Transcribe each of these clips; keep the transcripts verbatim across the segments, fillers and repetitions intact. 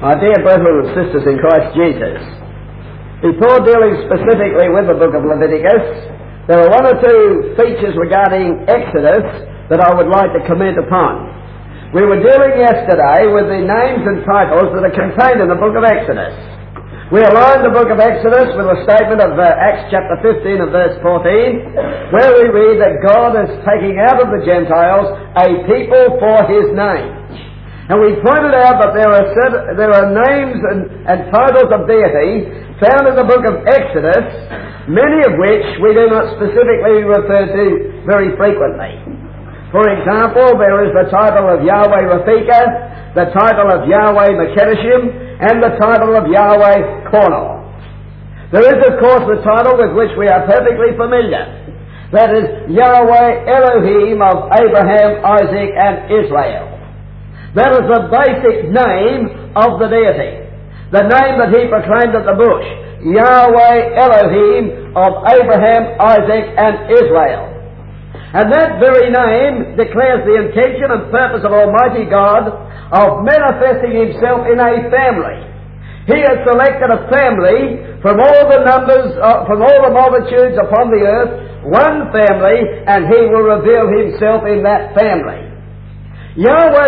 My dear brethren and sisters in Christ Jesus, before dealing specifically with the book of Leviticus, there are one or two features regarding Exodus that I would like to comment upon. We were dealing yesterday with the names and titles that are contained in the book of Exodus. We aligned the book of Exodus with a statement of uh, Acts chapter fifteen and verse fourteen, where we read that God is taking out of the Gentiles a people for His name. And we pointed out that there are set, there are names and, and titles of deity found in the book of Exodus, many of which we do not specifically refer to very frequently. For example, there is the title of Yahweh Rafika, the title of Yahweh Mekedeshim, and the title of Yahweh Kornel. There is, of course, the title with which we are perfectly familiar. That is Yahweh Elohim of Abraham, Isaac, and Israel. That is the basic name of the deity. The name that he proclaimed at the bush. Yahweh Elohim of Abraham, Isaac, and Israel. And that very name declares the intention and purpose of Almighty God of manifesting Himself in a family. He has selected a family from all the numbers, uh, from all the multitudes upon the earth, one family, and He will reveal Himself in that family. Yahweh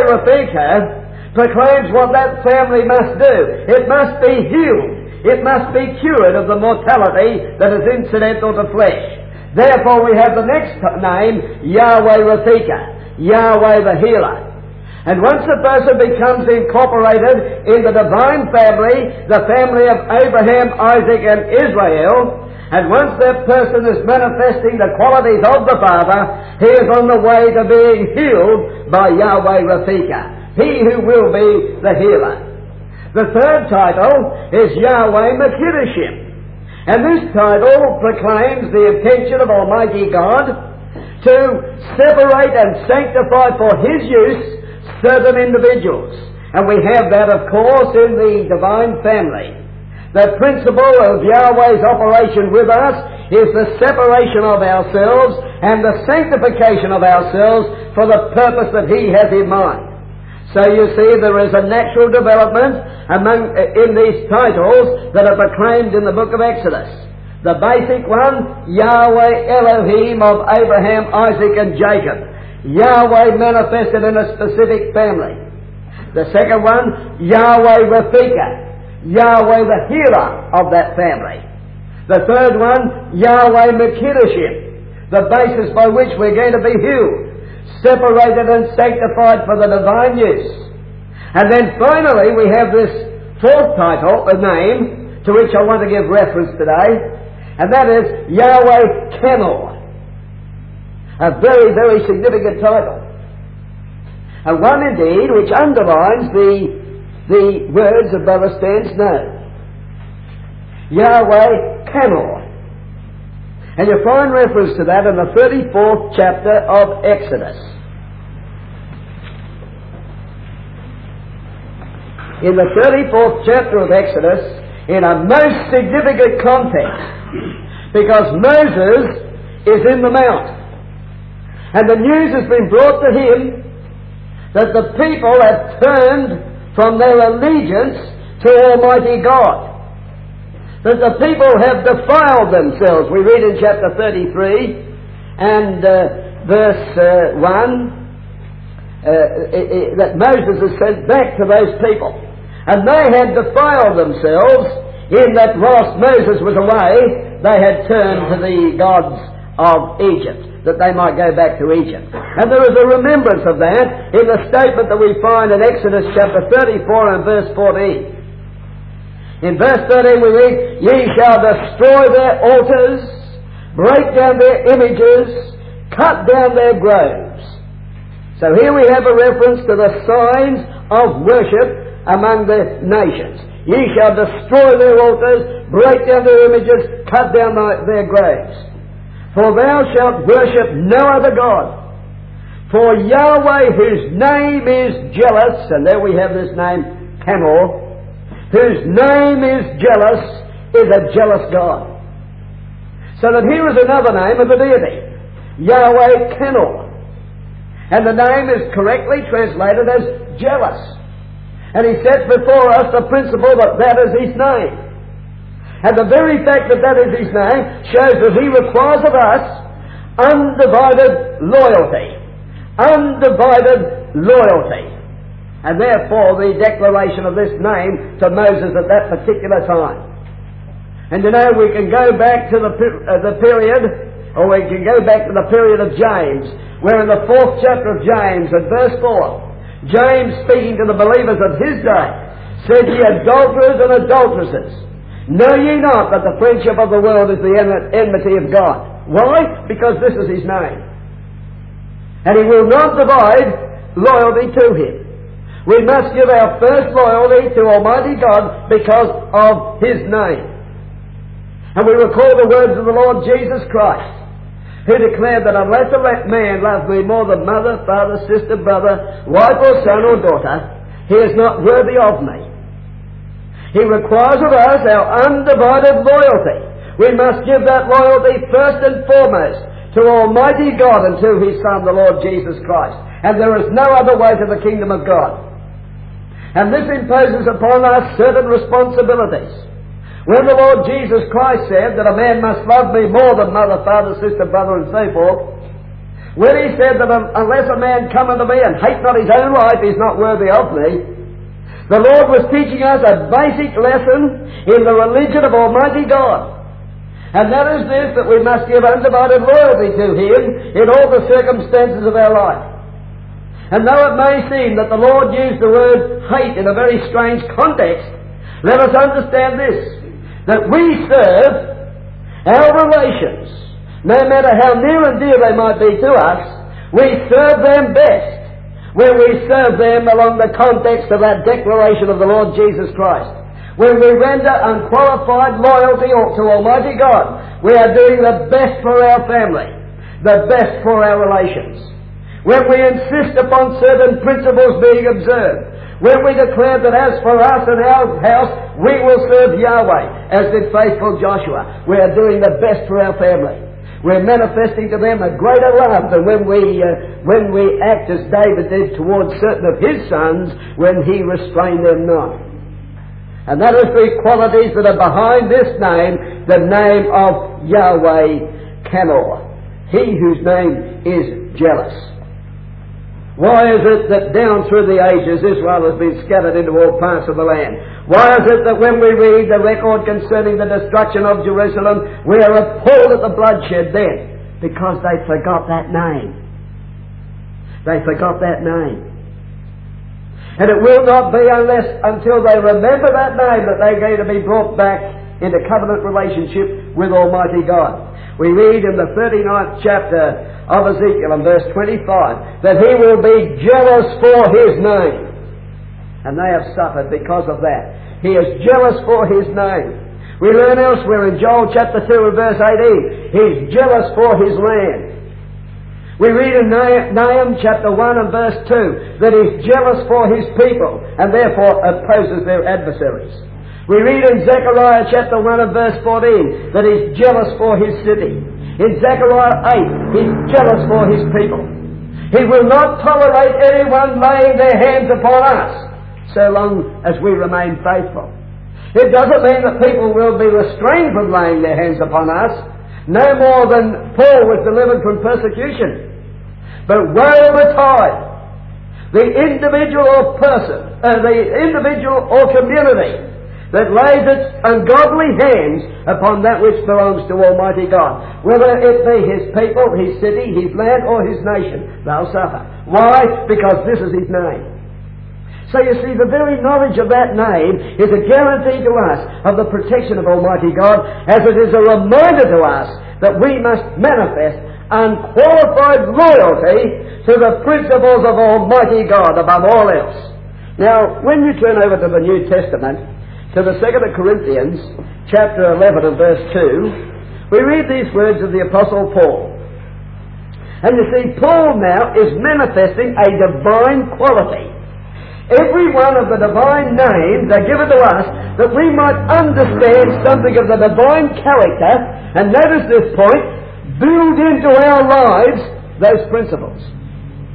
Rafika proclaims what that family must do. It must be healed. It must be cured of the mortality that is incidental to flesh. Therefore we have the next name, Yahweh Rafika, Yahweh the Healer. And once a person becomes incorporated in the divine family, the family of Abraham, Isaac, and Israel, and once that person is manifesting the qualities of the Father, he is on the way to being healed by Yahweh Rafika, He who will be the healer. The third title is Yahweh Mekedeshim. And this title proclaims the intention of Almighty God to separate and sanctify for His use certain individuals. And we have that, of course, in the divine family. The principle of Yahweh's operation with us is the separation of ourselves and the sanctification of ourselves for the purpose that He has in mind. So you see, there is a natural development among in these titles that are proclaimed in the book of Exodus. The basic one, Yahweh Elohim of Abraham, Isaac, and Jacob. Yahweh manifested in a specific family. The second one, Yahweh Rafika, Yahweh the healer of that family. The third one, Yahweh Mekedeshim, the basis by which we're going to be healed, separated and sanctified for the divine use. And then finally we have this fourth title, a name, to which I want to give reference today, and that is Yahweh Kenel. A very, very significant title. And one indeed which underlines the the words of Brother Stan's name. Yahweh Kenel. And you find reference to that in the thirty-fourth chapter of Exodus. In the thirty-fourth chapter of Exodus, in a most significant context, because Moses is in the mount, and the news has been brought to him that the people have turned from their allegiance to Almighty God. That the people have defiled themselves. We read in chapter thirty-three and uh, verse uh, one uh, it, it, that Moses is sent back to those people. And they had defiled themselves in that whilst Moses was away, they had turned to the gods of Egypt, that they might go back to Egypt. And there is a remembrance of that in the statement that we find in Exodus chapter thirty-four and verse fourteen. In verse thirteen we read, Ye shall destroy their altars, break down their images, cut down their groves. So here we have a reference to the signs of worship among the nations. Ye shall destroy their altars, break down their images, cut down their graves. For thou shalt worship no other God. For Yahweh, whose name is jealous, and there we have this name, Kenel, whose name is jealous, is a jealous God. So that here is another name of the deity, Yahweh Kenel. And the name is correctly translated as jealous. And He sets before us the principle that that is His name. And the very fact that that is His name shows that He requires of us undivided loyalty. Undivided loyalty. And therefore the declaration of this name to Moses at that particular time. And you know, we can go back to the, uh, the period, or we can go back to the period of James, where in the fourth chapter of James, at verse four, James, speaking to the believers of his day, said, "Ye adulterers and adulteresses, know ye not that the friendship of the world is the enmity of God?" Why? Because this is His name. And He will not divide loyalty to Him. We must give our first loyalty to Almighty God because of His name. And we recall the words of the Lord Jesus Christ, who declared that unless a man loves me more than mother, father, sister, brother, wife or son or daughter, he is not worthy of me. He requires of us our undivided loyalty. We must give that loyalty first and foremost to Almighty God and to His Son, the Lord Jesus Christ. And there is no other way to the kingdom of God. And this imposes upon us certain responsibilities. When the Lord Jesus Christ said that a man must love me more than mother, father, sister, brother, and so forth, when He said that unless a man come unto me and hate not his own life, he is not worthy of me, the Lord was teaching us a basic lesson in the religion of Almighty God. And that is this, that we must give undivided loyalty to Him in all the circumstances of our life. And though it may seem that the Lord used the word hate in a very strange context, let us understand this, that we serve our relations, no matter how near and dear they might be to us, we serve them best when we serve them along the context of that declaration of the Lord Jesus Christ. When we render unqualified loyalty to Almighty God, we are doing the best for our family, the best for our relations. When we insist upon certain principles being observed, when we declare that as for us and our house, we will serve Yahweh, as did faithful Joshua, we are doing the best for our family. We're manifesting to them a greater love than when we uh, when we act as David did towards certain of his sons when he restrained them not. And that is the qualities that are behind this name, the name of Yahweh Kanor, He whose name is jealous. Why is it that down through the ages Israel has been scattered into all parts of the land? Why is it that when we read the record concerning the destruction of Jerusalem, we are appalled at the bloodshed then? Because they forgot that name. They forgot that name. And it will not be unless until they remember that name that they're going to be brought back into covenant relationship with Almighty God. We read in the thirty-ninth chapter of Ezekiel in verse twenty-five that He will be jealous for His name. And they have suffered because of that. He is jealous for His name. We learn elsewhere in Joel chapter two and verse eighteen, He's jealous for His land. We read in Nahum chapter one and verse two that He's jealous for His people and therefore opposes their adversaries. We read in Zechariah chapter one and verse fourteen that He's jealous for His city. In Zechariah eight, He's jealous for His people. He will not tolerate anyone laying their hands upon us so long as we remain faithful. It doesn't mean that people will be restrained from laying their hands upon us, no more than Paul was delivered from persecution. But woe betide the individual or person, uh, the individual or community that lays its ungodly hands upon that which belongs to Almighty God. Whether it be His people, His city, His land, or His nation, they'll suffer. Why? Because this is His name. So you see, the very knowledge of that name is a guarantee to us of the protection of Almighty God, as it is a reminder to us that we must manifest unqualified loyalty to the principles of Almighty God above all else. Now, when you turn over to the New Testament, to the Second of Corinthians, chapter eleven and verse two, we read these words of the Apostle Paul. And you see, Paul now is manifesting a divine quality. Every one of the divine names are given to us that we might understand something of the divine character, and notice this point, build into our lives those principles.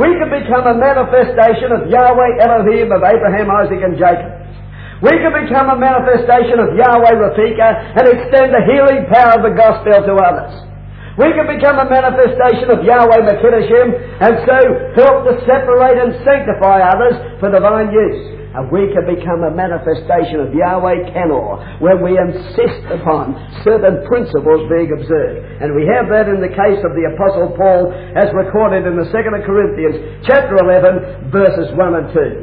We can become a manifestation of Yahweh Elohim of Abraham, Isaac and Jacob. We can become a manifestation of Yahweh Rafika and extend the healing power of the gospel to others. We can become a manifestation of Yahweh Mekideshim and so help to separate and sanctify others for divine use. And we can become a manifestation of Yahweh Kenor when we insist upon certain principles being observed. And we have that in the case of the Apostle Paul as recorded in the Second Corinthians chapter eleven verses one and two.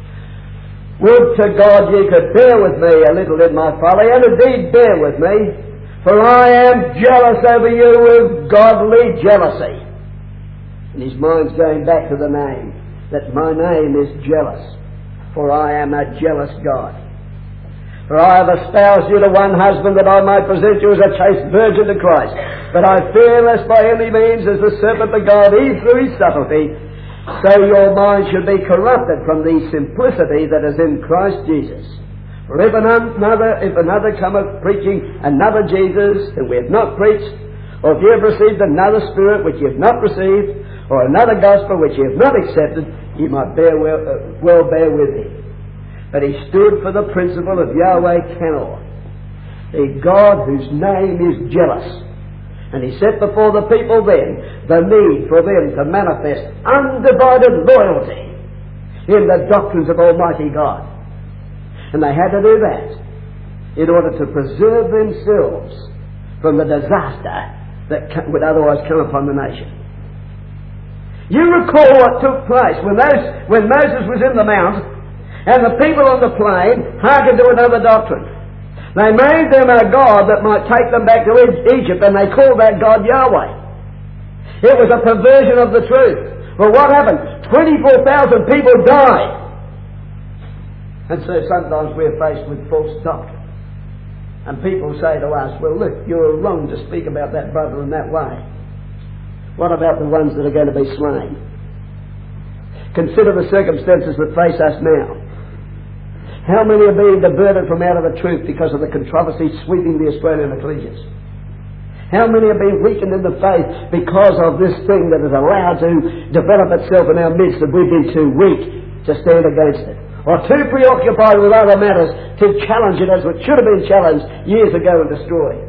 Would to God ye could bear with me a little in my folly, and indeed bear with me, for I am jealous over you with godly jealousy. And his mind's going back to the name, that my name is jealous. For I am a jealous God. For I have espoused you to one husband, that I might present you as a chaste virgin to Christ. But I fear lest by any means, as the serpent beguiled Eve through his subtlety, so your mind should be corrupted from the simplicity that is in Christ Jesus. For if another, if another cometh preaching another Jesus whom we have not preached, or if you have received another spirit which you have not received, or another gospel which you have not accepted, he might bear well, uh, well bear with him. But he stood for the principle of Yahweh Kenor, the God whose name is jealous. And he set before the people then the need for them to manifest undivided loyalty in the doctrines of Almighty God. And they had to do that in order to preserve themselves from the disaster that would otherwise come upon the nation. You recall what took place when, those, when Moses was in the mount and the people on the plain hearkened to another doctrine. They made them a God that might take them back to Egypt, and they called that God Yahweh. It was a perversion of the truth. Well, what happened? twenty-four thousand people died. And so sometimes we're faced with false doctrine. And people say to us, well, look, you're wrong to speak about that brother in that way. What about the ones that are going to be slain? Consider the circumstances that face us now. How many are being diverted from out of the truth because of the controversy sweeping the Australian ecclesias? How many are being weakened in the faith because of this thing that is allowed to develop itself in our midst, that we've been too weak to stand against it? Or too preoccupied with other matters to challenge it as it should have been challenged years ago and destroyed?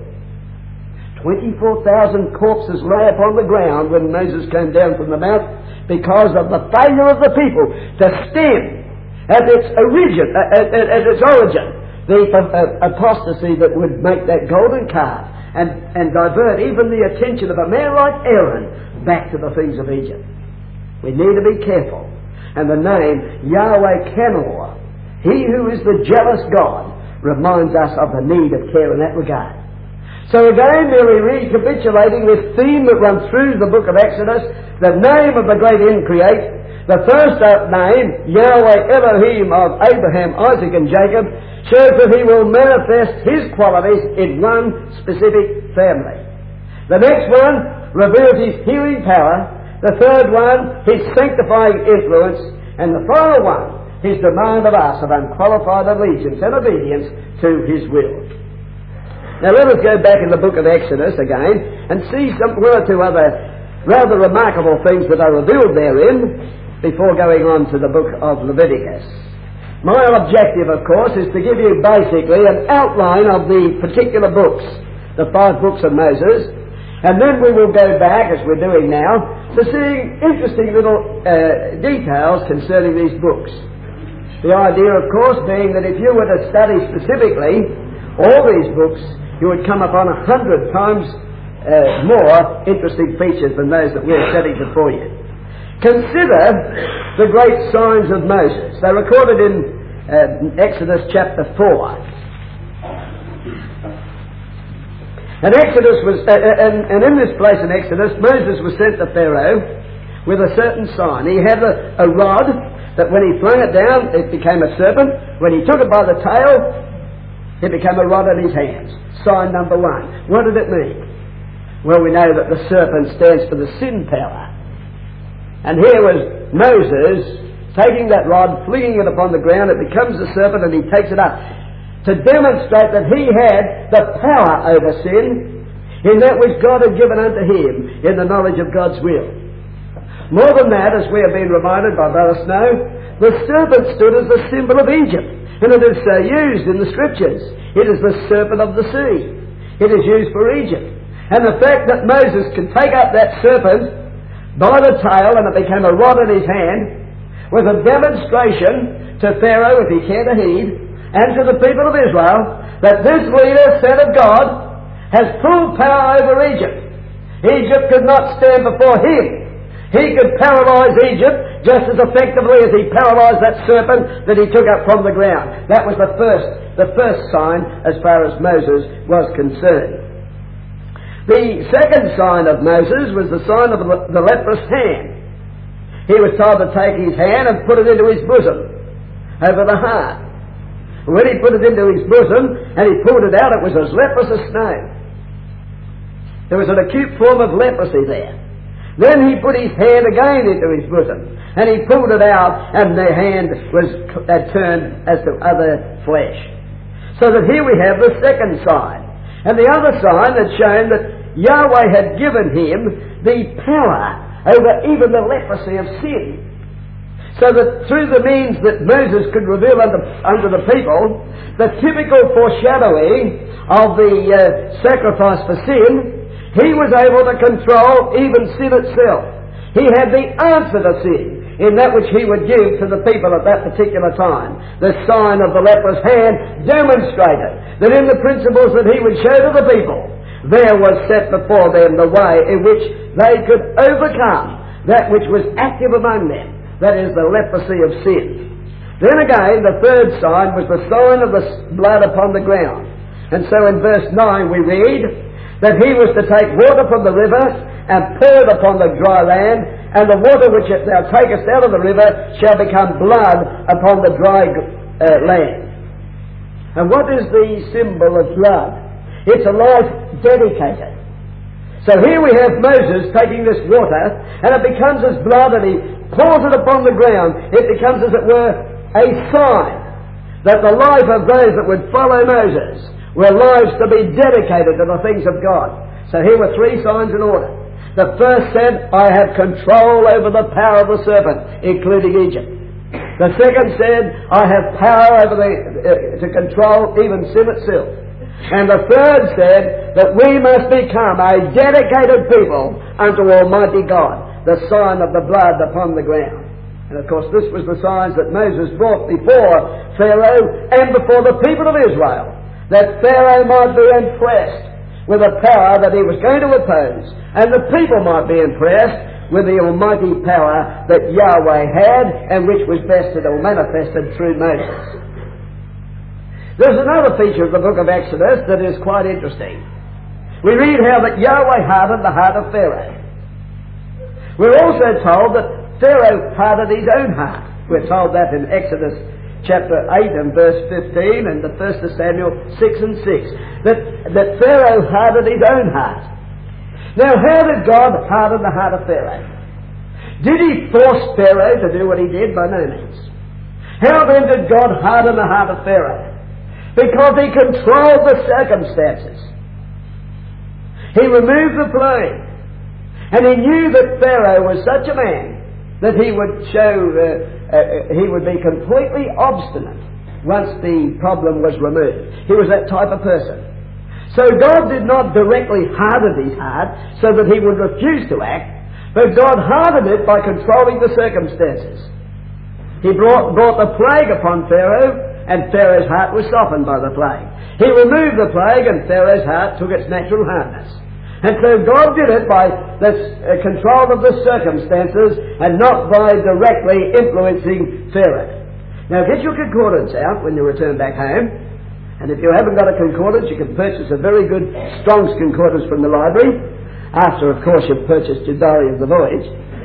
twenty-four thousand corpses lay upon the ground when Moses came down from the mount because of the failure of the people to stem at its origin, at, at, at its origin, the uh, apostasy that would make that golden calf and, and divert even the attention of a man like Aaron back to the things of Egypt. We need to be careful. And the name Yahweh Kenor, he who is the jealous God, reminds us of the need of care in that regard. So again, merely recapitulating this theme that runs through the book of Exodus, the name of the great Increate, the first name, Yahweh Elohim of Abraham, Isaac and Jacob, shows that he will manifest his qualities in one specific family. The next one reveals his healing power. The third one, his sanctifying influence. And the final one, his demand of us of unqualified allegiance and obedience to his will. Now let us go back in the book of Exodus again and see some one or two other rather remarkable things that are revealed therein before going on to the book of Leviticus. My objective, of course, is to give you basically an outline of the particular books, the five books of Moses, and then we will go back, as we're doing now, to seeing interesting little uh, details concerning these books. The idea, of course, being that if you were to study specifically all these books, you would come upon a hundred times uh, more interesting features than those that we're setting before you. Consider the great signs of Moses. They're recorded in uh, Exodus chapter four. And Exodus was, uh, and, and in this place in Exodus, Moses was sent to Pharaoh with a certain sign. He had a, a rod that when he flung it down, it became a serpent. When he took it by the tail, it became a rod in his hands. Sign number one. What did it mean? Well, we know that the serpent stands for the sin power. And here was Moses taking that rod, flinging it upon the ground. It becomes a serpent, and he takes it up to demonstrate that he had the power over sin in that which God had given unto him in the knowledge of God's will. More than that, as we have been reminded by Brother Snow, the serpent stood as the symbol of Egypt, and it is so used in the Scriptures. It is the serpent of the sea. It is used for Egypt. And the fact that Moses could take up that serpent by the tail and it became a rod in his hand was a demonstration to Pharaoh, if he cared to heed, and to the people of Israel, that this leader, sent of God, has full power over Egypt. Egypt could not stand before him. He could paralyze Egypt just as effectively as he paralyzed that serpent that he took up from the ground. That was the first, the first sign as far as Moses was concerned. The second sign of Moses was the sign of the, the leprous hand. He was told to take his hand and put it into his bosom, over the heart. When he put it into his bosom and he pulled it out, it was as leprous as snow. There was an acute form of leprosy there. Then he put his hand again into his bosom, and he pulled it out, and the hand was had turned as to other flesh. So that here we have the second sign. And the other sign had shown that Yahweh had given him the power over even the leprosy of sin. So that through the means that Moses could reveal unto, unto the people, the typical foreshadowing of the uh, sacrifice for sin, he was able to control even sin itself. He had the answer to sin in that which he would give to the people at that particular time. The sign of the leprous hand demonstrated that in the principles that he would show to the people, there was set before them the way in which they could overcome that which was active among them, that is, the leprosy of sin. Then again, the third sign was the sign of the blood upon the ground. And so in verse nine we read that he was to take water from the river and pour it upon the dry land, and the water which thou takest out of the river shall become blood upon the dry uh, land. And what is the symbol of blood? It's a life dedicated. So here we have Moses taking this water, and it becomes as blood, and he pours it upon the ground. It becomes, as it were, a sign that the life of those that would follow Moses were lives to be dedicated to the things of God. So here were three signs in order. The first said, I have control over the power of the serpent, including Egypt. The second said, I have power over the, uh, to control even sin itself. And the third said that we must become a dedicated people unto Almighty God, the sign of the blood upon the ground. And of course this was the signs that Moses brought before Pharaoh and before the people of Israel, that Pharaoh might be impressed with the power that he was going to oppose, and the people might be impressed with the almighty power that Yahweh had, and which was vested or manifested through Moses. There's another feature of the book of Exodus that is quite interesting. We read how that Yahweh hardened the heart of Pharaoh. We're also told that Pharaoh hardened his own heart. We're told that in Exodus chapter eight and verse fifteen, and the first of Samuel six and six, that, that Pharaoh hardened his own heart. Now, how did God harden the heart of Pharaoh? Did he force Pharaoh to do what he did? By no means. How then did God harden the heart of Pharaoh? Because he controlled the circumstances. He removed the plague, and he knew that Pharaoh was such a man that he would show uh, Uh, he would be completely obstinate once the problem was removed. He was that type of person. So God did not directly harden his heart so that he would refuse to act, but God hardened it by controlling the circumstances. He brought, brought the plague upon Pharaoh, and Pharaoh's heart was softened by the plague. He removed the plague, and Pharaoh's heart took its natural hardness. And so God did it by the uh, control of the circumstances and not by directly influencing Pharaoh. Now get your concordance out when you return back home. And if you haven't got a concordance, you can purchase a very good Strong's Concordance from the library. After, of course, you've purchased your Diary of the Voyage.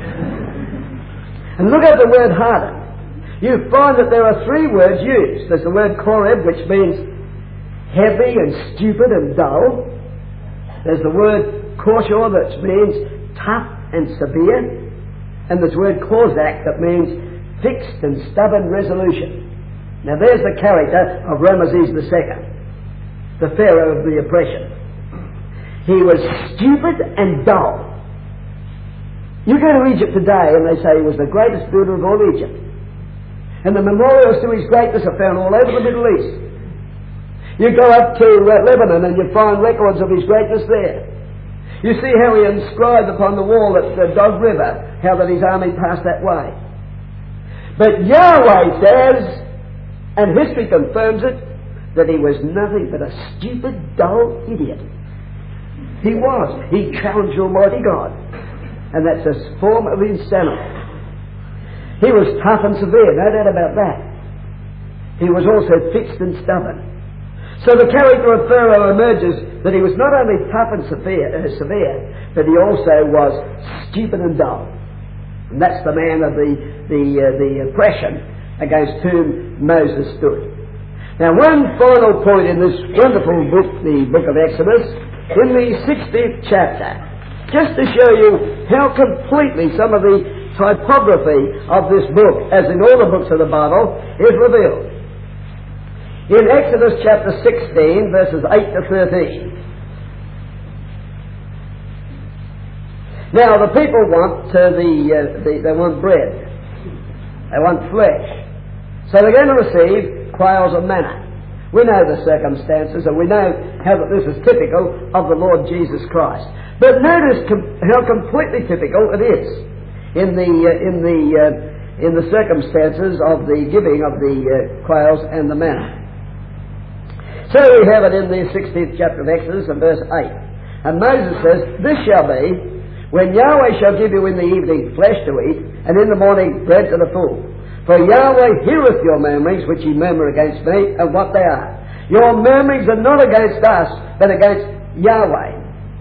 And look at the word harden. You find that there are three words used. There's the word koreb, which means heavy and stupid and dull. There's the word koshor, that means tough and severe. And there's the word kozak, that means fixed and stubborn resolution. Now there's the character of Ramesses the Second, the Pharaoh of the oppression. He was stupid and dull. You go to Egypt today and they say he was the greatest builder of all Egypt. And the memorials to his greatness are found all over the Middle East. You go up to uh, Lebanon and you find records of his greatness there. You see how he inscribed upon the wall at the Dog River how that his army passed that way. But Yahweh says, and history confirms it, that he was nothing but a stupid, dull idiot. He was. He challenged Almighty God. And that's a form of insanity. He was tough and severe, no doubt about that. He was also fixed and stubborn. So the character of Pharaoh emerges that he was not only tough and severe, uh, severe, but he also was stupid and dull. And that's the man of the, the, uh, the oppression against whom Moses stood. Now, one final point in this wonderful book, the book of Exodus, in the sixtieth chapter, just to show you how completely some of the typography of this book, as in all the books of the Bible, is revealed. In Exodus chapter sixteen, verses eight to thirteen. Now, the people want uh, the, uh, the they want bread. They want flesh. So they're going to receive quails of manna. We know the circumstances, and we know how that this is typical of the Lord Jesus Christ. But notice com- how completely typical it is in the uh, in the uh, in the circumstances of the giving of the uh, quails and the manna. So we have it in the sixteenth chapter of Exodus and verse eight. And Moses says, "This shall be when Yahweh shall give you in the evening flesh to eat, and in the morning bread to the full. For Yahweh heareth your murmurings which ye murmur against me, and what they are. Your murmurings are not against us, but against Yahweh."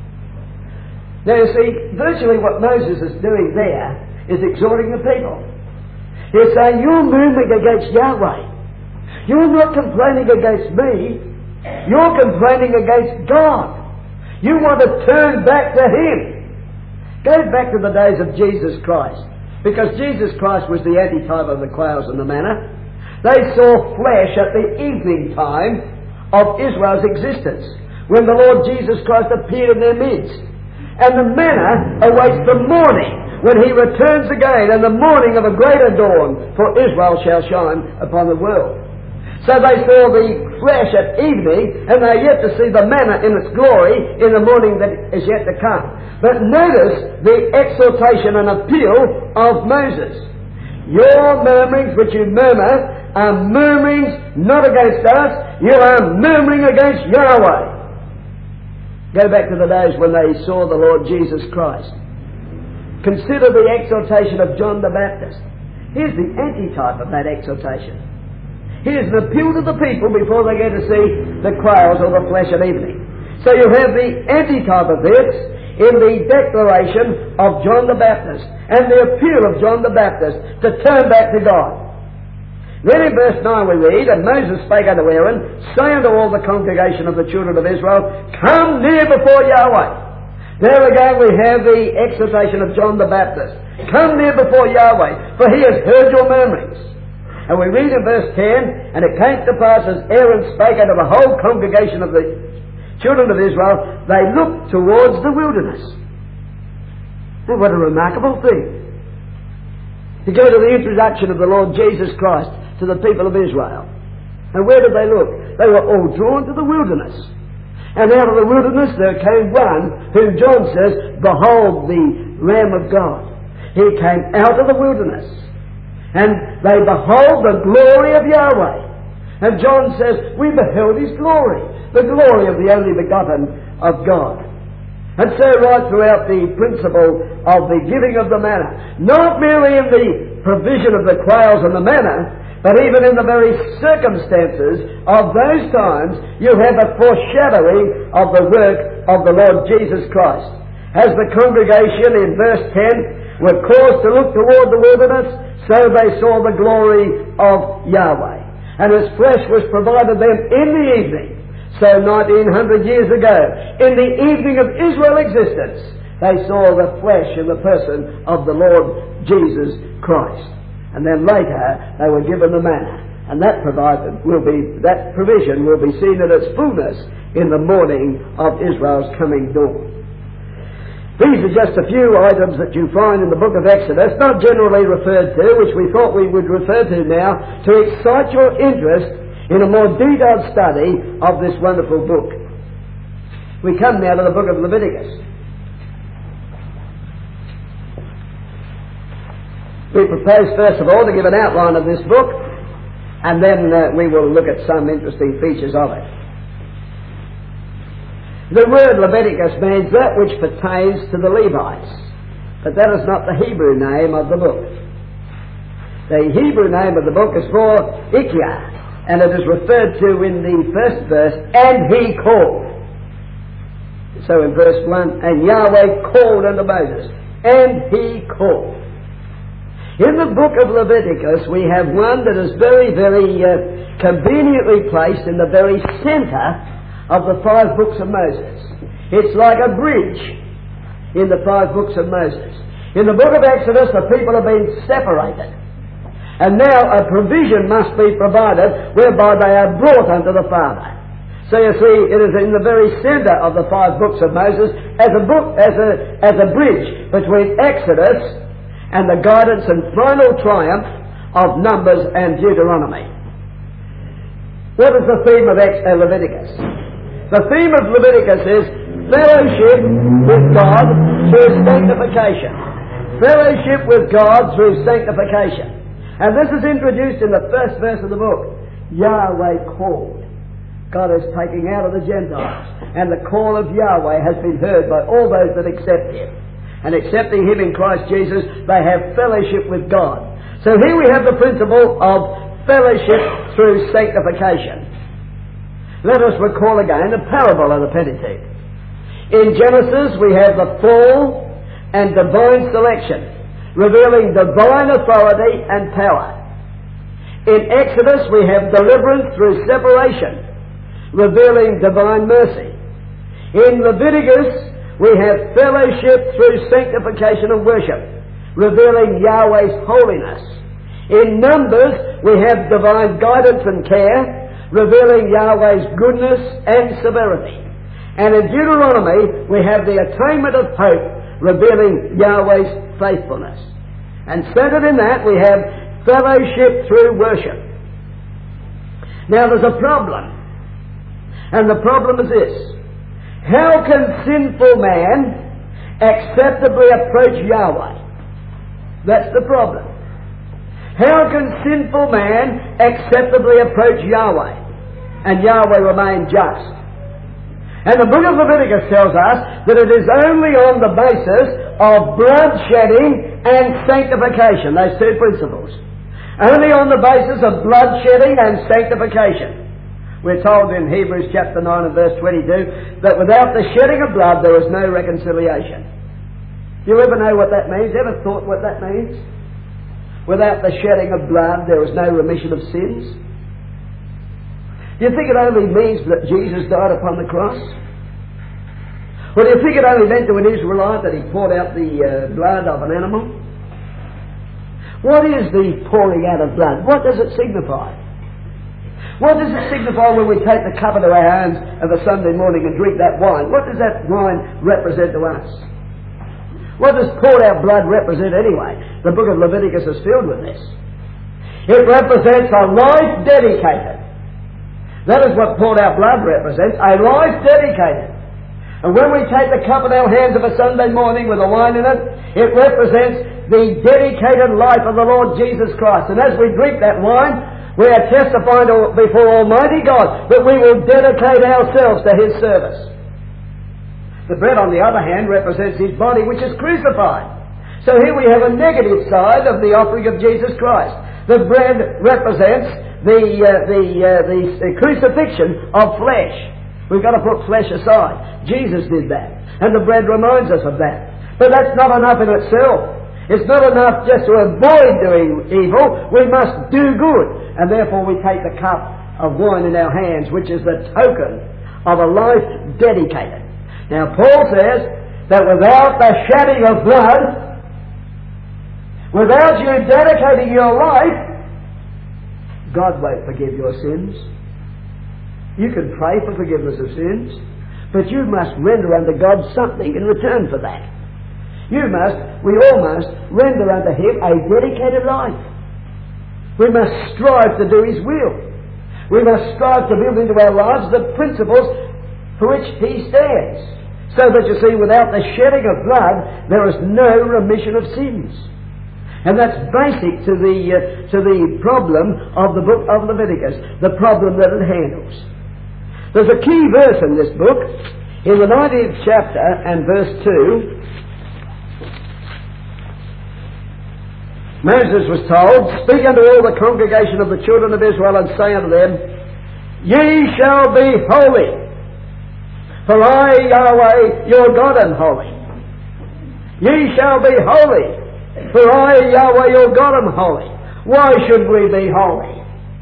Now you see, virtually what Moses is doing there is exhorting the people. He's saying, you're murmuring against Yahweh. You're not complaining against me. You're complaining against God. You want to turn back to Him. Go back to the days of Jesus Christ. Because Jesus Christ was the antitype of the quails and the manna. They saw flesh at the evening time of Israel's existence, when the Lord Jesus Christ appeared in their midst. And the manna awaits the morning, when He returns again, and the morning of a greater dawn, for Israel shall shine upon the world. So they saw the flesh at evening, and they are yet to see the manna in its glory in the morning that is yet to come. But notice the exhortation and appeal of Moses. Your murmurings which you murmur are murmurings not against us, you are murmuring against Yahweh. Go back to the days when they saw the Lord Jesus Christ. Consider the exhortation of John the Baptist. Here's the antitype of that exhortation. Here's an appeal to the people before they get to see the quails or the flesh at evening. So you have the antitype of this in the declaration of John the Baptist and the appeal of John the Baptist to turn back to God. Then in verse nine we read, "And Moses spake unto Aaron, say unto all the congregation of the children of Israel, come near before Yahweh." There again we have the exhortation of John the Baptist. Come near before Yahweh, for He has heard your murmurings. And we read in verse ten, "And it came to pass as Aaron spake unto the whole congregation of the children of Israel, they looked towards the wilderness." Now what a remarkable thing. To go to the introduction of the Lord Jesus Christ to the people of Israel. And where did they look? They were all drawn to the wilderness. And out of the wilderness there came one whom John says, "Behold the Lamb of God." He came out of the wilderness. And they behold the glory of Yahweh. And John says, we beheld His glory. The glory of the only begotten of God. And so right throughout the principle of the giving of the manna, not merely in the provision of the quails and the manna, but even in the very circumstances of those times, you have a foreshadowing of the work of the Lord Jesus Christ. As the congregation in verse ten were caused to look toward the wilderness, so they saw the glory of Yahweh. And His flesh was provided them in the evening. So nineteen hundred years ago, in the evening of Israel's existence, they saw the flesh in the person of the Lord Jesus Christ. And then later, they were given the manna. And that provided will be, that provision will be seen in its fullness in the morning of Israel's coming dawn. These are just a few items that you find in the book of Exodus, not generally referred to, which we thought we would refer to now, to excite your interest in a more detailed study of this wonderful book. We come now to the book of Leviticus. We propose, first of all, to give an outline of this book, and then uh, we will look at some interesting features of it. The word Leviticus means that which pertains to the Levites, but that is not the Hebrew name of the book. The Hebrew name of the book is for Ikya, and it is referred to in the first verse, and he called. So in verse one, and Yahweh called unto Moses, and he called. In the book of Leviticus we have one that is very, very uh, conveniently placed in the very centre of the five books of Moses. It's like a bridge in the five books of Moses. In the book of Exodus the people have been separated, and now a provision must be provided whereby they are brought unto the Father. So you see, it is in the very centre of the five books of Moses as a book, as a, as a bridge between Exodus and the guidance and final triumph of Numbers and Deuteronomy. What is the theme of Ex- uh, Leviticus? The theme of Leviticus is fellowship with God through sanctification. Fellowship with God through sanctification. And this is introduced in the first verse of the book. Yahweh called. God is taking out of the Gentiles, and the call of Yahweh has been heard by all those that accept Him. And accepting Him in Christ Jesus, they have fellowship with God. So here we have the principle of fellowship through sanctification. Let us recall again the parable of the Pentateuch. In Genesis we have the fall and divine selection, revealing divine authority and power. In Exodus we have deliverance through separation, revealing divine mercy. In Leviticus we have fellowship through sanctification and worship, revealing Yahweh's holiness. In Numbers we have divine guidance and care, revealing Yahweh's goodness and severity. And in Deuteronomy we have the attainment of hope, revealing Yahweh's faithfulness. And centered in that we have fellowship through worship. Now there's a problem, and the problem is this: how can sinful man acceptably approach Yahweh? That's the problem. How can sinful man acceptably approach Yahweh and Yahweh remain just? And the book of Leviticus tells us that it is only on the basis of blood shedding and sanctification, those two principles. Only on the basis of blood shedding and sanctification. We're told in Hebrews chapter nine and verse twenty-two that without the shedding of blood there is no reconciliation. Do you ever know what that means? Ever thought what that means? Without the shedding of blood there is no remission of sins. Do you think it only means that Jesus died upon the cross? Or do you think it only meant to an Israelite that he poured out the uh, blood of an animal? What is the pouring out of blood? What does it signify? What does it signify when we take the cup into our hands of a Sunday morning and drink that wine? What does that wine represent to us? What does poured out blood represent anyway? The book of Leviticus is filled with this. It represents a life dedicated. That is what poured out blood represents, a life dedicated. And when we take the cup in our hands of a Sunday morning with the wine in it, it represents the dedicated life of the Lord Jesus Christ. And as we drink that wine, we are testifying to, before Almighty God that we will dedicate ourselves to His service. The bread, on the other hand, represents His body, which is crucified. So here we have a negative side of the offering of Jesus Christ. The bread represents the, uh, the, uh, the, the crucifixion of flesh. We've got to put flesh aside. Jesus did that. And the bread reminds us of that. But that's not enough in itself. It's not enough just to avoid doing evil. We must do good. And therefore we take the cup of wine in our hands, which is the token of a life dedicated. Now Paul says that without the shedding of blood, without you dedicating your life, God won't forgive your sins. You can pray for forgiveness of sins, but you must render unto God something in return for that. You must, we all must, render unto Him a dedicated life. We must strive to do His will. We must strive to build into our lives the principles for which He stands. So that you see, without the shedding of blood, there is no remission of sins. And that's basic to the, uh, to the problem of the book of Leviticus, the problem that it handles. There's a key verse in this book, in the nineteenth chapter and verse two. Moses was told, "Speak unto all the congregation of the children of Israel, and say unto them, Ye shall be holy, for I, Yahweh, your God, am holy. Ye shall be holy, for I, Yahweh, your God, am holy." Why should we be holy?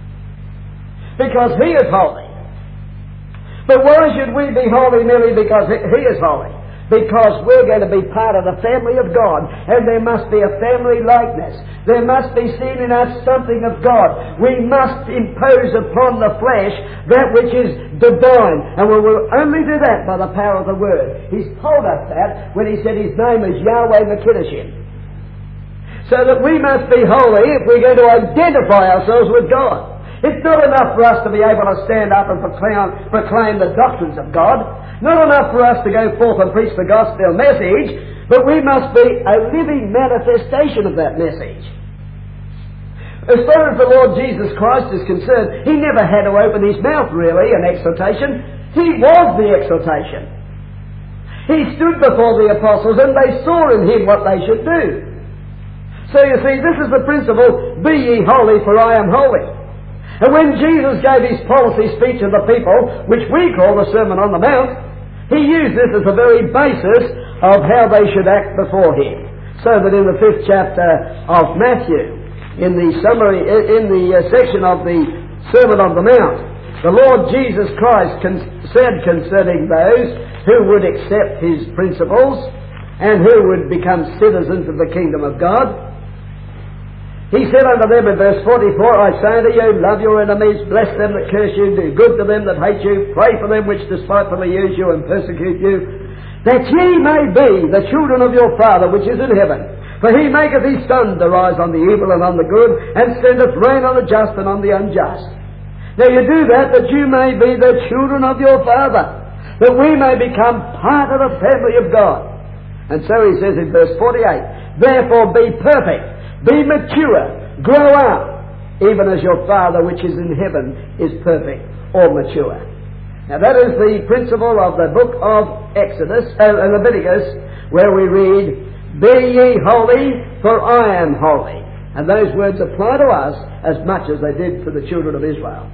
Because He is holy. But why should we be holy merely because He is holy? Because we're going to be part of the family of God, and there must be a family likeness. There must be seen in us something of God. We must impose upon the flesh that which is divine, and we will only do that by the power of the Word. He's told us that when He said His name is Yahweh Mekideshim. So that we must be holy if we're going to identify ourselves with God. It's not enough for us to be able to stand up and proclaim, proclaim the doctrines of God. Not enough for us to go forth and preach the gospel message, but we must be a living manifestation of that message. As far as the Lord Jesus Christ is concerned, He never had to open His mouth really in exhortation. He was the exhortation. He stood before the apostles and they saw in Him what they should do. So you see, this is the principle, be ye holy for I am holy. And when Jesus gave His policy speech to the people, which we call the Sermon on the Mount, He used this as the very basis of how they should act before Him. So that in the fifth chapter of Matthew, in the summary, in the uh, section of the Sermon on the Mount, the Lord Jesus Christ con- said concerning those who would accept His principles and who would become citizens of the kingdom of God, He said unto them in verse forty-four, I say unto you, love your enemies, bless them that curse you, do good to them that hate you, pray for them which despitefully use you and persecute you, that ye may be the children of your Father which is in heaven. For He maketh His sun to rise on the evil and on the good, and sendeth rain on the just and on the unjust. Now you do that that you may be the children of your Father, that we may become part of the family of God. And so He says in verse forty-eight, therefore be perfect, be mature, grow up, even as your Father which is in heaven is perfect or mature. Now that is the principle of the book of Exodus, uh, Leviticus, where we read, be ye holy, for I am holy. And those words apply to us as much as they did for the children of Israel.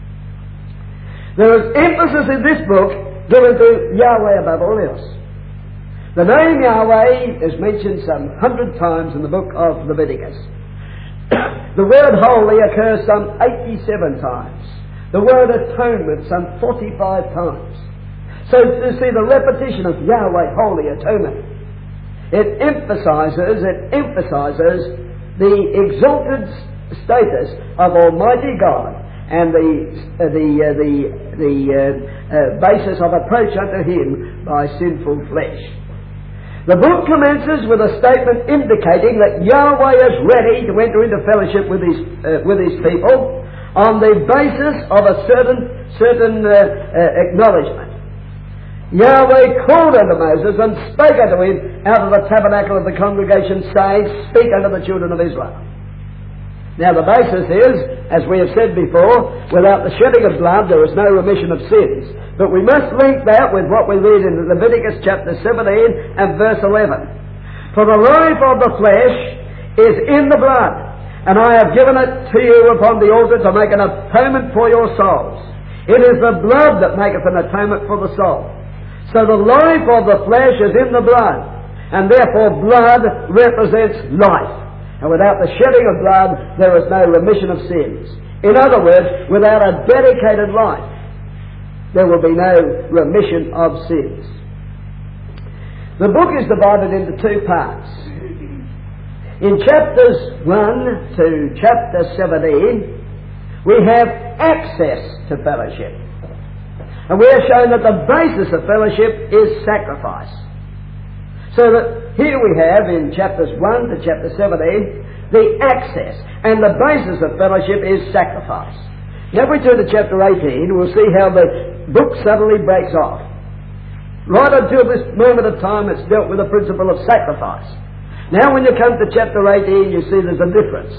There is emphasis in this book given to Yahweh above all else. The name Yahweh is mentioned some hundred times in the book of Leviticus. The word holy occurs some eighty-seven times. The word atonement some forty-five times. So to see the repetition of Yahweh, holy atonement, it emphasizes, it emphasizes the exalted status of Almighty God and the uh, the uh, the the uh, uh, basis of approach unto Him by sinful flesh. The book commences with a statement indicating that Yahweh is ready to enter into fellowship with His uh, with His people on the basis of a certain certain uh, uh, acknowledgement. Yahweh called unto Moses and spake unto him out of the tabernacle of the congregation, saying, Speak unto the children of Israel. Now the basis is, as we have said before, without the shedding of blood there is no remission of sins. But we must link that with what we read in Leviticus chapter seventeen and verse eleven. For the life of the flesh is in the blood, and I have given it to you upon the altar to make an atonement for your souls. It is the blood that maketh an atonement for the soul. So the life of the flesh is in the blood, and therefore blood represents life. And without the shedding of blood, there is no remission of sins. In other words, without a dedicated life, there will be no remission of sins. The book is divided into two parts. In chapters one to chapter seventeen, we have access to fellowship. And we are shown that the basis of fellowship is sacrifice. So that here we have in chapters one to chapter seventeen the access and the basis of fellowship is sacrifice. Now if we turn to chapter eighteen, we'll see how the book suddenly breaks off. Right until this moment of time it's dealt with the principle of sacrifice. Now when you come to chapter eighteen, you see there's a difference.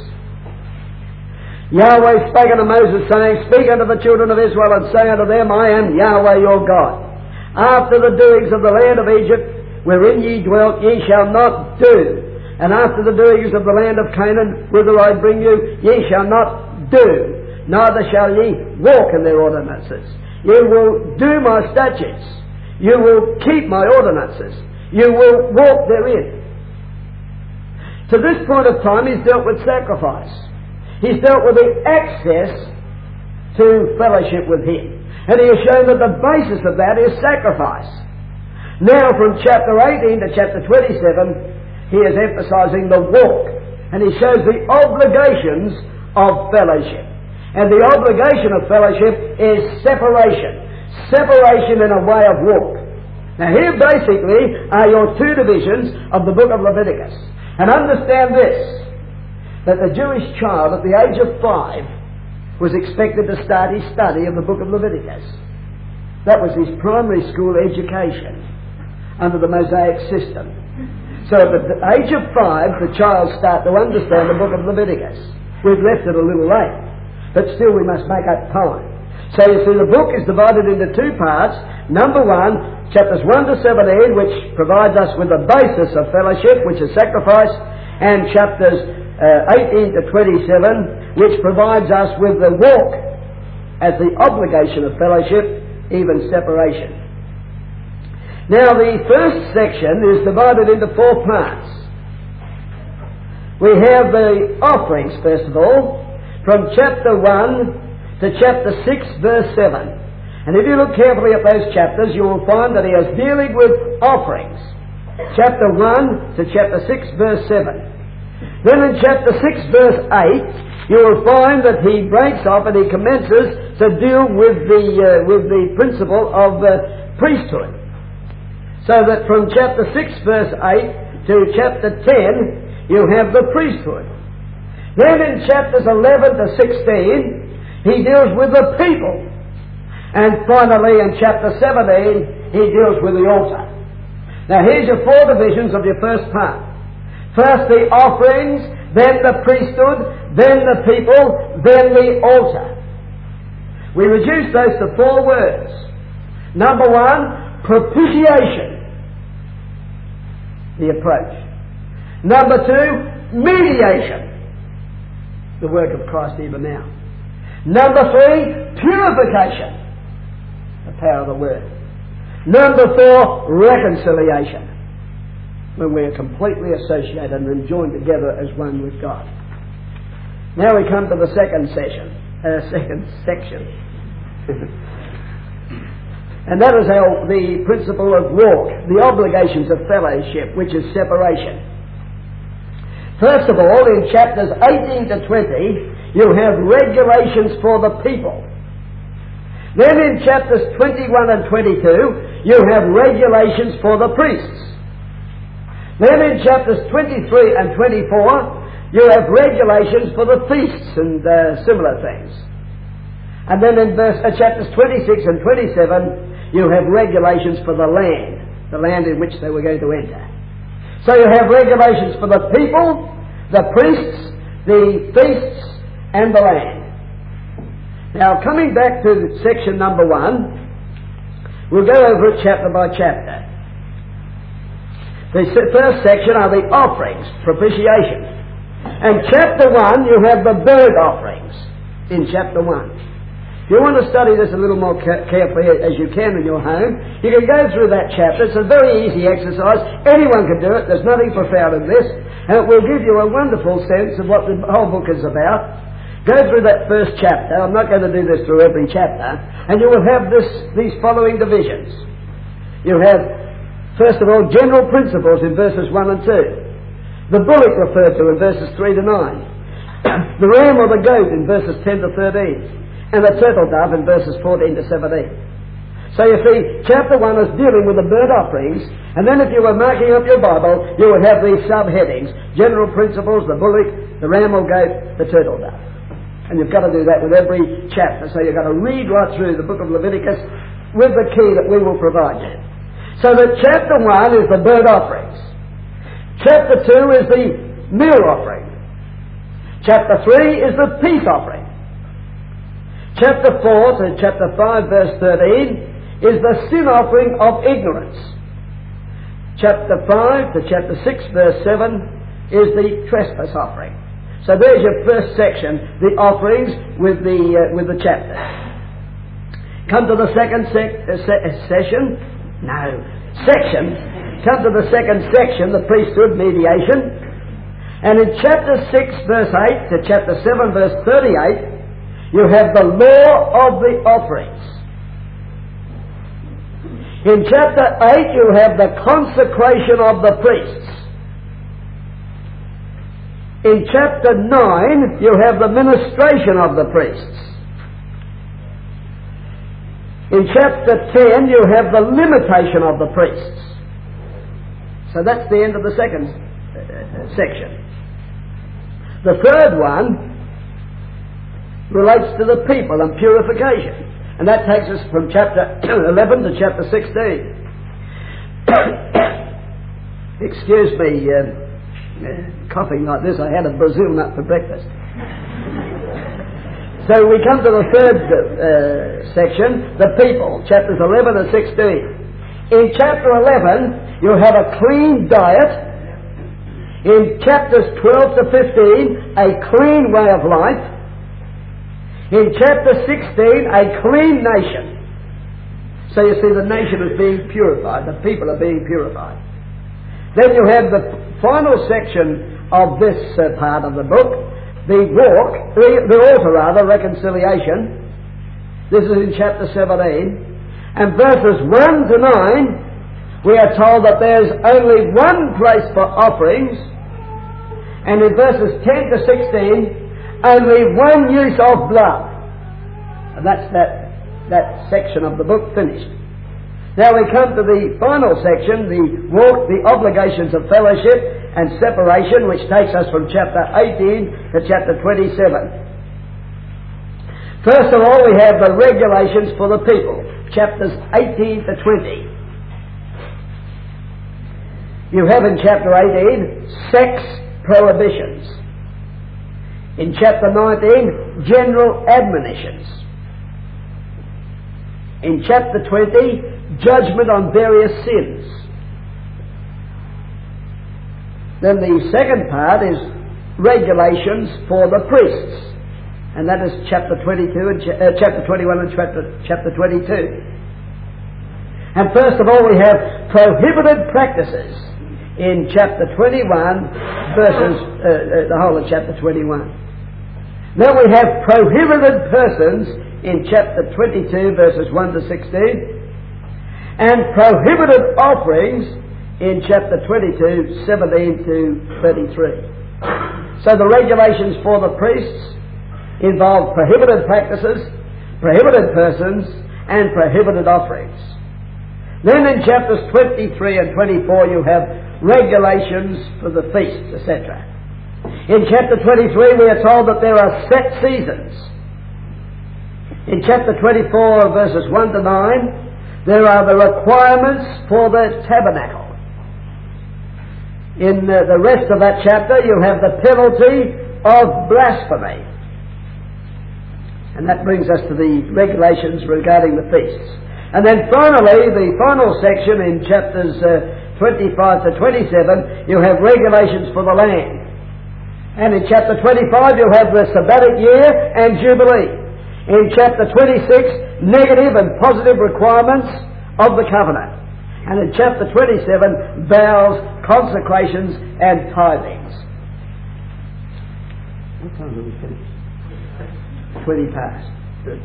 Yahweh spake unto Moses, saying, Speak unto the children of Israel, and say unto them, I am Yahweh your God. After the doings of the land of Egypt, wherein ye dwelt, ye shall not do. And after the doings of the land of Canaan, whither I bring you, ye shall not do. Neither shall ye walk in their ordinances. You will do my statutes. You will keep my ordinances. You will walk therein. To this point of time, he's dealt with sacrifice. He's dealt with the access to fellowship with him. And he has shown that the basis of that is sacrifice. Now from chapter eighteen to chapter twenty-seven, he is emphasizing the walk. And he shows the obligations of fellowship. And the obligation of fellowship is separation. Separation in a way of walk. Now here basically are your two divisions of the book of Leviticus. And understand this, that the Jewish child at the age of five was expected to start his study of the book of Leviticus. That was his primary school education under the Mosaic system. So at the age of five, the child started to understand the book of Leviticus. We've left it a little late, but still we must make up time. So you see the book is divided into two parts. Number one, chapters one to seventeen, which provides us with the basis of fellowship, which is sacrifice, and chapters Uh, eighteen to twenty-seven, which provides us with the walk as the obligation of fellowship, even separation. Now the first section is divided into four parts. We have the offerings, first of all, from chapter one to chapter six, verse seven. And if you look carefully at those chapters, you will find that he is dealing with offerings. Chapter one to chapter six, verse seven. Then in chapter six, verse eight, you will find that he breaks off and he commences to deal with the uh, with the principle of uh, priesthood. So that from chapter six, verse eight to chapter ten, you have the priesthood. Then in chapters eleven to sixteen, he deals with the people. And finally in chapter seventeen, he deals with the altar. Now here's your four divisions of your first part. First the offerings, then the priesthood, then the people, then the altar. We reduce those to four words. Number one, propitiation. The approach. Number two, mediation. The work of Christ even now. Number three, purification. The power of the word. Number four, reconciliation. When we are completely associated and joined together as one with God. Now we come to the second session, uh, second section. And that is our, the principle of walk, the obligations of fellowship, which is separation. First of all, in chapters eighteen to twenty, you have regulations for the people. Then in chapters twenty-one and twenty-two, you have regulations for the priests. Then in chapters twenty-three and twenty-four, you have regulations for the feasts and uh, similar things. And then in verse, uh, chapters twenty-six and twenty-seven, you have regulations for the land, the land in which they were going to enter. So you have regulations for the people, the priests, the feasts, and the land. Now coming back to section number one, we'll go over it chapter by chapter. The first section are the offerings, propitiation. And chapter one, you have the burnt offerings in chapter one. If you want to study this a little more ca- carefully as you can in your home, you can go through that chapter. It's a very easy exercise. Anyone can do it. There's nothing profound in this. And it will give you a wonderful sense of what the whole book is about. Go through that first chapter. I'm not going to do this through every chapter. And you will have this, these following divisions. You have, first of all, general principles in verses one and two. The bullock referred to in verses three to nine. The ram or the goat in verses ten to thirteen. And the turtle dove in verses fourteen to seventeen. So you see, chapter one is dealing with the burnt offerings, and then if you were marking up your Bible, you would have these subheadings: general principles, the bullock, the ram or goat, the turtle dove. And you've got to do that with every chapter. So you've got to read right through the book of Leviticus with the key that we will provide you. So that chapter one is the burnt offerings. Chapter two is the meal offering. Chapter three is the peace offering. Chapter four to chapter five verse thirteen is the sin offering of ignorance. Chapter five to chapter six verse seven is the trespass offering. So there's your first section, the offerings with the uh, with the chapter. Come to the second sec- uh, se- session, no, section. Come to the second section, the priesthood mediation. And in chapter six verse eight to chapter seven verse thirty-eight, you have the law of the offerings. In chapter eight you have the consecration of the priests. In chapter nine you have the ministration of the priests. In chapter ten you have the limitation of the priests. So that's the end of the second uh, section. The third one relates to the people and purification. And that takes us from chapter eleven to chapter sixteen. Excuse me, uh, uh, coughing like this. I had a Brazil nut for breakfast. So we come to the third uh, section, the people, chapters eleven and sixteen. In chapter eleven, you have a clean diet. In chapters twelve to fifteen, a clean way of life. In chapter sixteen, a clean nation. So you see, the nation is being purified. The people are being purified. Then you have the final section of this uh, part of the book, the walk, the, the altar rather, reconciliation. This is in chapter seventeen. And verses one to nine, we are told that there's only one place for offerings. And in verses ten to sixteen, only one use of blood. And that's that, that section of the book finished. Now we come to the final section, the walk, the obligations of fellowship and separation, which takes us from chapter eighteen to chapter twenty-seven. First of all, we have the regulations for the people, chapters eighteen to twenty. You have in chapter eighteen, sex prohibitions. In chapter nineteen, general admonitions. In chapter twenty, judgment on various sins. Then the second part is regulations for the priests. And that is chapter twenty-two and ch- uh, chapter twenty-one and chapter, chapter twenty-two. And first of all, we have prohibited practices in chapter twenty-one, verses, uh, uh, the whole of chapter twenty-one. Then we have prohibited persons in chapter twenty-two, verses one to sixteen, and prohibited offerings in chapter twenty-two, seventeen to thirty-three. So the regulations for the priests involve prohibited practices, prohibited persons, and prohibited offerings. Then in chapters twenty-three and twenty-four you have regulations for the feasts, et cetera. In chapter twenty-three we are told that there are set seasons. In chapter twenty-four, verses one to nine, there are the requirements for the tabernacle. In uh, the rest of that chapter you have the penalty of blasphemy. And that brings us to the regulations regarding the feasts. And then finally, the final section in chapters uh, twenty-five to twenty-seven, you have regulations for the land. And in chapter twenty-five you have the Sabbatic year and Jubilee. In chapter twenty-six, negative and positive requirements of the covenant. And in chapter twenty-seven, vows, consecrations and tithings. What time did we finish? twenty past. Good.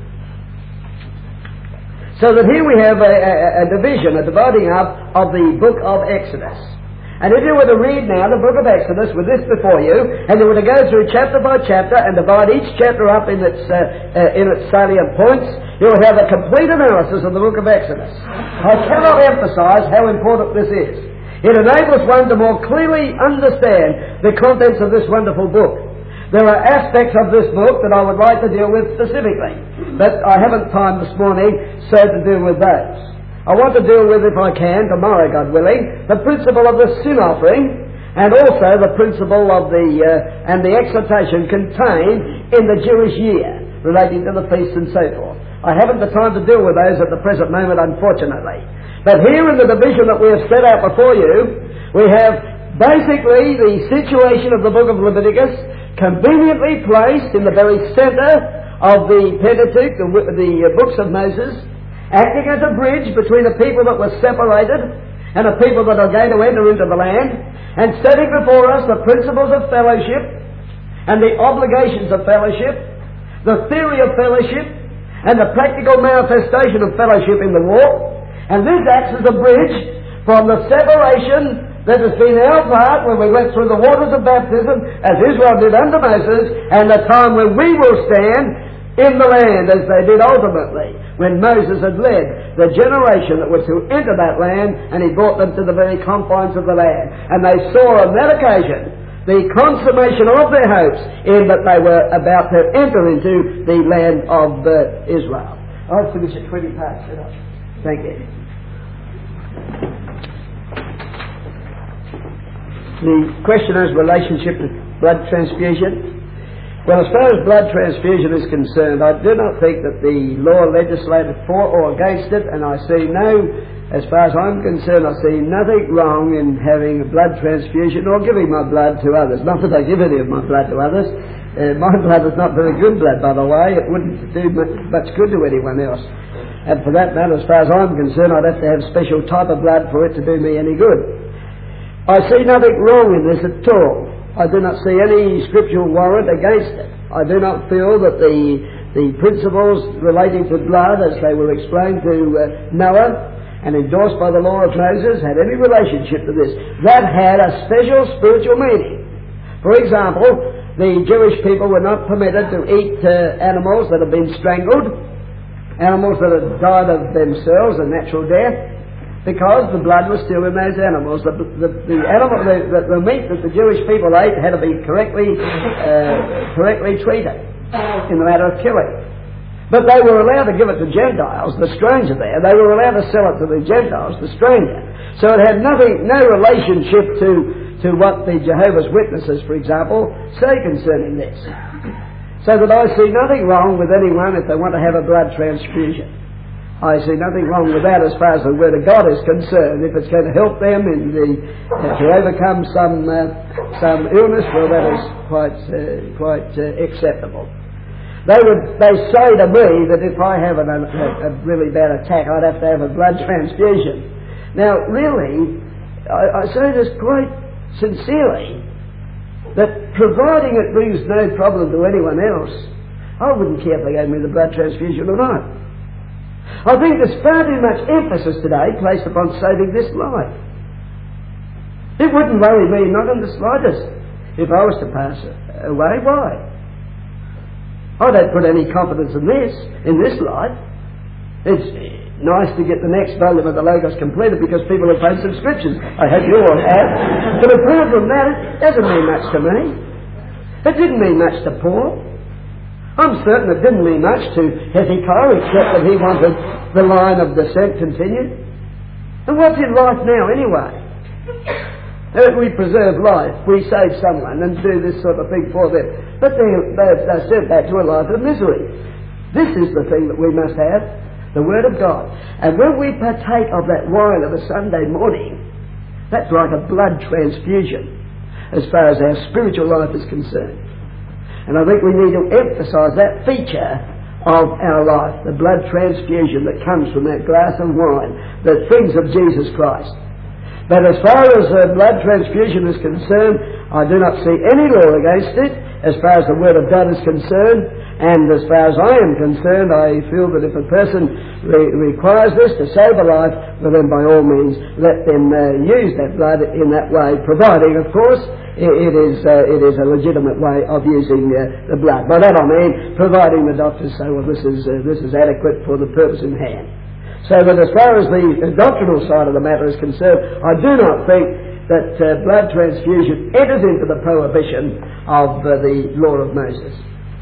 So that here we have a, a, a division, a dividing up of the book of Exodus. And if you were to read now the book of Exodus with this before you, and you were to go through chapter by chapter and divide each chapter up in its uh, uh, in its salient points, you'll have a complete analysis of the book of Exodus. I cannot emphasize how important this is. It enables one to more clearly understand the contents of this wonderful book. There are aspects of this book that I would like to deal with specifically, but I haven't time this morning so to deal with those. I want to deal with, if I can, tomorrow, God willing, the principle of the sin offering, and also the principle of the uh, and the exhortation contained in the Jewish year relating to the feasts and so forth. I haven't the time to deal with those at the present moment, unfortunately. But here in the division that we have set out before you, we have basically the situation of the book of Leviticus conveniently placed in the very centre of the Pentateuch, the, the uh, books of Moses, acting as a bridge between a people that were separated and a people that are going to enter into the land, and setting before us the principles of fellowship and the obligations of fellowship, the theory of fellowship, and the practical manifestation of fellowship in the walk. And this acts as a bridge from the separation that has been our part when we went through the waters of baptism, as Israel did under Moses, and the time when we will stand in the land as they did ultimately, when Moses had led the generation that was to enter that land, and he brought them to the very confines of the land. And they saw on that occasion the consummation of their hopes in that they were about to enter into the land of uh, Israel. I'll finish at twenty past. Thank you. The questioner's relationship to blood transfusion. Well, as far as blood transfusion is concerned, I do not think that the law legislated for or against it, and I see no, as far as I'm concerned, I see nothing wrong in having a blood transfusion or giving my blood to others. Not that I give any of my blood to others. Uh, my blood is not very good blood, by the way. It wouldn't do much good to anyone else. And for that matter, as far as I'm concerned, I'd have to have a special type of blood for it to do me any good. I see nothing wrong in this at all. I do not see any scriptural warrant against it. I do not feel that the the principles relating to blood, as they were explained to uh, Noah and endorsed by the law of Moses, had any relationship to this. That had a special spiritual meaning. For example, the Jewish people were not permitted to eat uh, animals that had been strangled, animals that had died of themselves, a natural death, because the blood was still in those animals. The, the, the, animal, the, the, the meat that the Jewish people ate had to be correctly, uh, correctly treated in the matter of killing. But they were allowed to give it to Gentiles, the stranger there. They were allowed to sell it to the Gentiles, the stranger. So it had nothing, no relationship to, to what the Jehovah's Witnesses, for example, say concerning this. So that I see nothing wrong with anyone if they want to have a blood transfusion. I see nothing wrong with that as far as the Word of God is concerned. If it's going to help them in the, uh, to overcome some uh, some illness, well, that is quite uh, quite uh, acceptable. They would they say to me that if I have an, a, a really bad attack, I'd have to have a blood transfusion. Now, really, I, I say this quite sincerely, that providing it brings no problem to anyone else, I wouldn't care if they gave me the blood transfusion or not. I think there's far too much emphasis today placed upon saving this life. It wouldn't worry me, not in the slightest, if I was to pass away. Why? I don't put any confidence in this, in this life. It's nice to get the next volume of the Logos completed because people have paid subscriptions. I hope you all have. But apart from that, it doesn't mean much to me. It didn't mean much to Paul. I'm certain it didn't mean much to Hezekiah, except that he wanted the line of descent continued. And what's in life now, anyway? If we preserve life, we save someone and do this sort of thing for them. But they're, they're, they're sent back to a life of misery. This is the thing that we must have, the Word of God. And when we partake of that wine of a Sunday morning, that's like a blood transfusion as far as our spiritual life is concerned. And I think we need to emphasise that feature of our life, the blood transfusion that comes from that glass of wine, the things of Jesus Christ. But as far as uh, blood transfusion is concerned, I do not see any law against it as far as the Word of God is concerned. And as far as I am concerned, I feel that if a person re- requires this to save a life, well then by all means let them uh, use that blood in that way, providing, of course, it, it is uh, it is a legitimate way of using uh, the blood. By that I mean providing the doctors say, well, this is uh, this is adequate for the purpose in hand. So that as far as the doctrinal side of the matter is concerned, I do not think that uh, blood transfusion enters into the prohibition of uh, the law of Moses.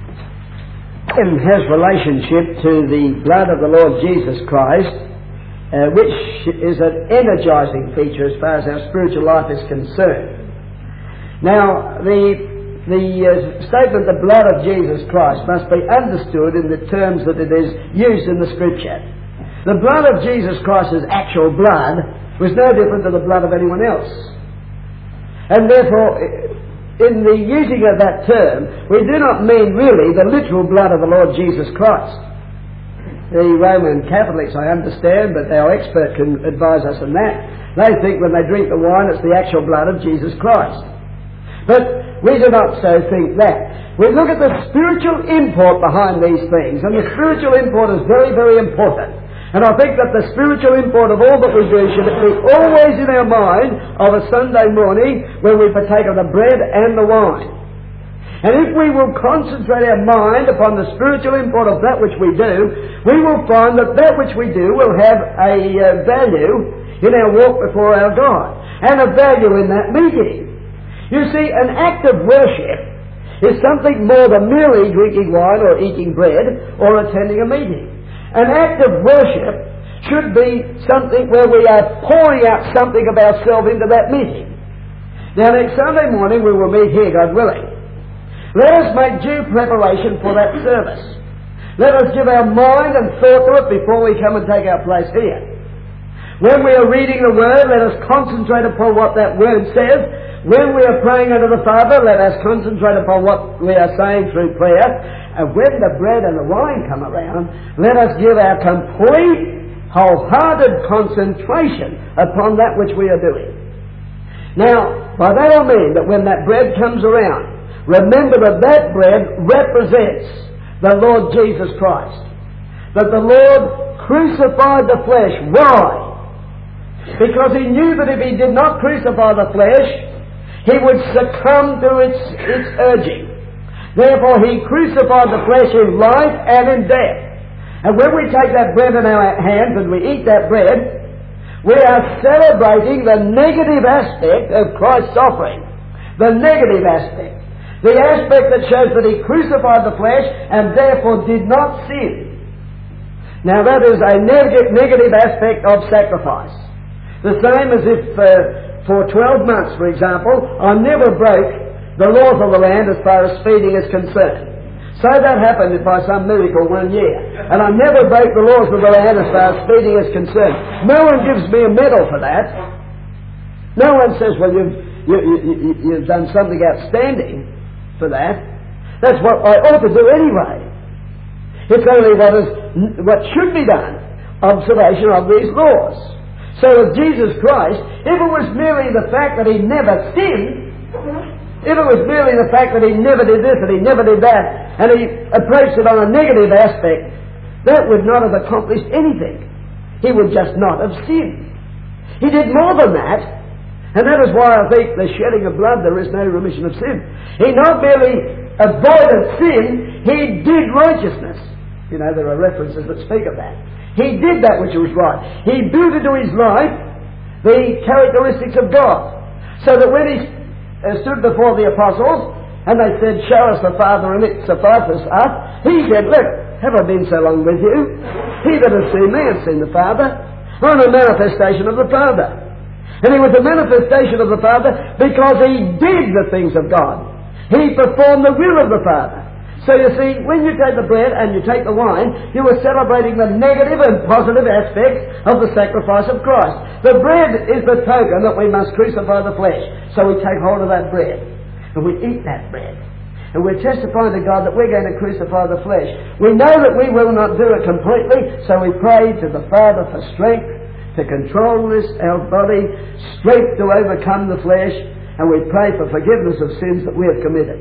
And has relationship to the blood of the Lord Jesus Christ, uh, which is an energizing feature as far as our spiritual life is concerned. Now, the the uh, statement, the blood of Jesus Christ, must be understood in the terms that it is used in the Scripture. The blood of Jesus Christ's actual blood was no different to the blood of anyone else. And therefore, in the using of that term, we do not mean really the literal blood of the Lord Jesus Christ. The Roman Catholics, I understand, but our expert can advise us on that. They think when they drink the wine, it's the actual blood of Jesus Christ. But we do not so think that. We look at the spiritual import behind these things, and the spiritual import is very, very important. And I think that the spiritual import of all that we do should be always in our mind of a Sunday morning when we partake of the bread and the wine. And if we will concentrate our mind upon the spiritual import of that which we do, we will find that that which we do will have a uh, value in our walk before our God, and a value in that meeting. You see, an act of worship is something more than merely drinking wine or eating bread or attending a meeting. An act of worship should be something where we are pouring out something of ourselves into that meeting. Now, next Sunday morning we will meet here, God willing. Let us make due preparation for that service. Let us give our mind and thought to it before we come and take our place here. When we are reading the Word, let us concentrate upon what that Word says. When we are praying unto the Father, let us concentrate upon what we are saying through prayer. And when the bread and the wine come around, let us give our complete, wholehearted concentration upon that which we are doing. Now, by that I mean that when that bread comes around, remember that that bread represents the Lord Jesus Christ. That the Lord crucified the flesh. Why? Because He knew that if He did not crucify the flesh, He would succumb to its, its urging. Therefore, He crucified the flesh in life and in death. And when we take that bread in our hands and we eat that bread, we are celebrating the negative aspect of Christ's offering. The negative aspect. The aspect that shows that He crucified the flesh and therefore did not sin. Now that is a neg- negative aspect of sacrifice. The same as if uh, for twelve months, for example, I never broke the laws of the land as far as feeding is concerned. So that happened by some miracle one year. And I never broke the laws of the land as far as feeding is concerned. No one gives me a medal for that. No one says, well, you've, you, you, you, you've done something outstanding for that. That's what I ought to do anyway. It's only what, is, what should be done. Observation of these laws. So with Jesus Christ, if it was merely the fact that He never sinned, if it was merely the fact that He never did this and He never did that, and He approached it on a negative aspect, that would not have accomplished anything. He would just not have sinned. He did more than that, and that is why I think the shedding of blood, there is no remission of sin. He not merely avoided sin, He did righteousness. You know, there are references that speak of that. He did that which was right. He built into His life the characteristics of God, so that when He Uh, stood before the apostles and they said, show us the Father and it suffices us, He said, look, have I been so long with you? He that has seen me has seen the Father. I'm a manifestation of the Father. And He was a manifestation of the Father because He did the things of God. He performed the will of the Father. So you see, when you take the bread and you take the wine, you are celebrating the negative and positive aspects of the sacrifice of Christ. The bread is the token that we must crucify the flesh. So we take hold of that bread and we eat that bread. And we're testifying to God that we're going to crucify the flesh. We know that we will not do it completely, so we pray to the Father for strength to control this, our body, strength to overcome the flesh, and we pray for forgiveness of sins that we have committed.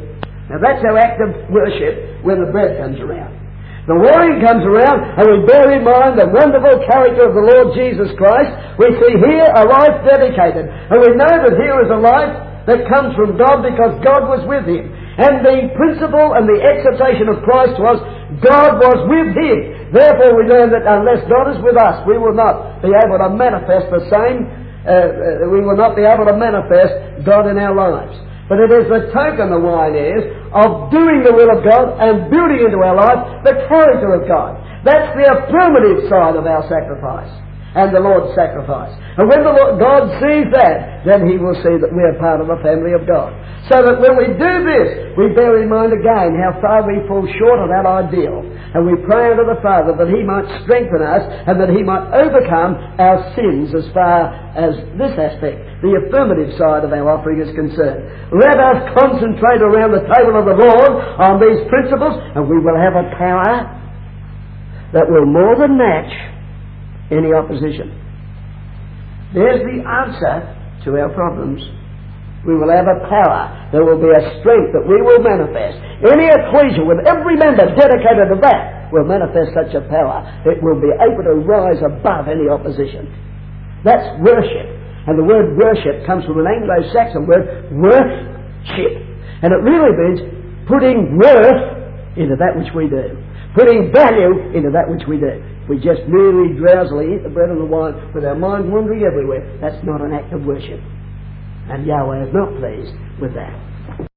Now that's our act of worship when the bread comes around. The wine comes around and we bear in mind the wonderful character of the Lord Jesus Christ. We see here a life dedicated. And we know that here is a life that comes from God because God was with him. And the principle and the exhortation of Christ was, God was with him. Therefore we learn that unless God is with us, we will not be able to manifest the same, uh, we will not be able to manifest God in our lives. But it is the token, the wine is, of doing the will of God and building into our life the character of God. That's the affirmative side of our sacrifice and the Lord's sacrifice. And when the Lord, God sees that, then He will see that we are part of the family of God. So that when we do this, we bear in mind again how far we fall short of that ideal. And we pray unto the Father that He might strengthen us and that He might overcome our sins as far as this aspect, the affirmative side of our offering, is concerned. Let us concentrate around the table of the Lord on these principles, and we will have a power that will more than match any opposition. There's the answer to our problems. We will have a power. There will be a strength that we will manifest. Any ecclesia with every member dedicated to that will manifest such a power. It will be able to rise above any opposition. That's worship. And the word worship comes from an Anglo-Saxon word, worship. And it really means putting worth into that which we do. Putting value into that which we do. We just merely drowsily eat the bread and the wine with our mind wandering everywhere. That's not an act of worship. And Yahweh is not pleased with that.